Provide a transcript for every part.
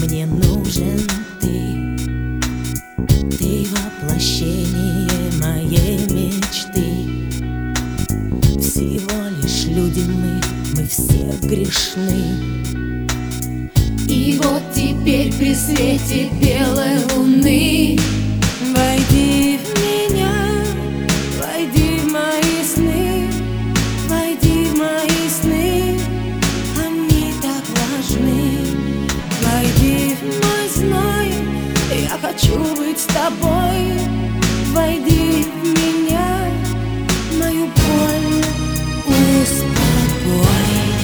мне нужен ты. Ты воплощение моей мечты. Всего лишь люди мы все грешны. И вот теперь при свете белой луны войди в меня, войди в мои сны, войди в мои сны, они так важны. Войди в мой зной, я хочу быть с тобой. Войди в меня, мою боль успокой.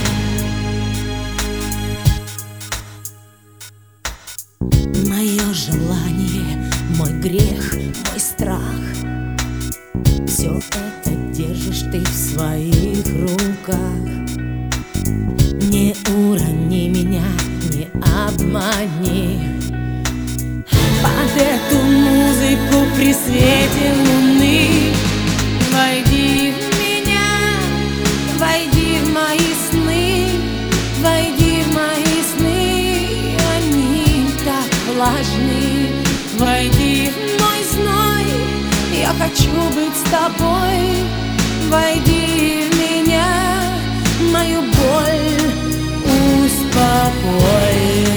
Мое желание, мой грех, мой страх, все это держишь ты в своих руках. Не урони меня, не обмани. Под эту музыку при свете луны войди в меня, войди в мои сны, войди в мои сны, они так влажны. Войди в мой зной, я хочу быть с тобой. Войди в меня, мою боль успокой.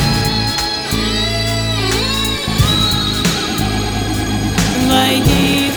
Войди